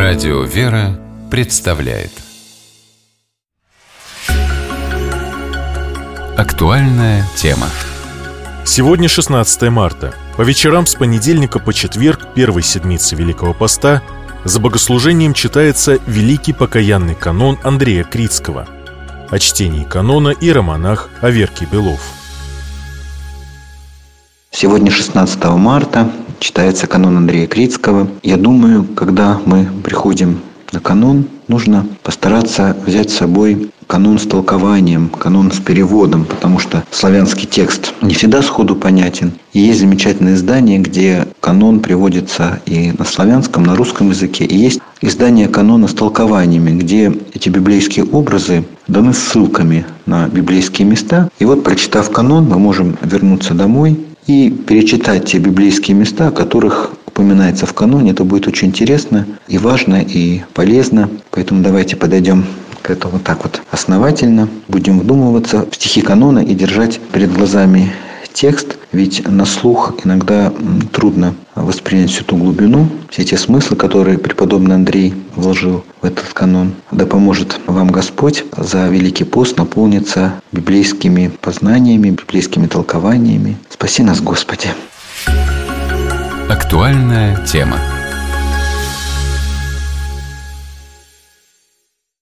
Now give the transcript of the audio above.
Радио «Вера» представляет актуальная тема. Сегодня 16 марта. По вечерам с понедельника по четверг первой седмицы Великого Поста за богослужением читается Великий покаянный канон Андрея Критского. О чтении канона иеромонах Аверкий Белов. Сегодня 16 марта читается канон Андрея Критского. Я думаю, когда мы приходим на канон, нужно постараться взять с собой канон с толкованием, канон с переводом, потому что славянский текст не всегда сходу понятен. И есть замечательное издание, где канон приводится и на славянском, на русском языке. И есть издание канона с толкованиями, где эти библейские образы даны ссылками на библейские места. И вот, прочитав канон, мы можем вернуться домой и перечитать те библейские места, о которых упоминается в каноне. Это будет очень интересно и важно, и полезно. Поэтому давайте подойдем к этому вот так вот основательно. Будем вдумываться в стихи канона и держать перед глазами текст. Ведь на слух иногда трудно воспринять всю ту глубину, все те смыслы, которые преподобный Андрей вложил в этот канон. Да поможет вам Господь за Великий пост наполниться библейскими познаниями, библейскими толкованиями. Спаси нас, Господи! Актуальная тема.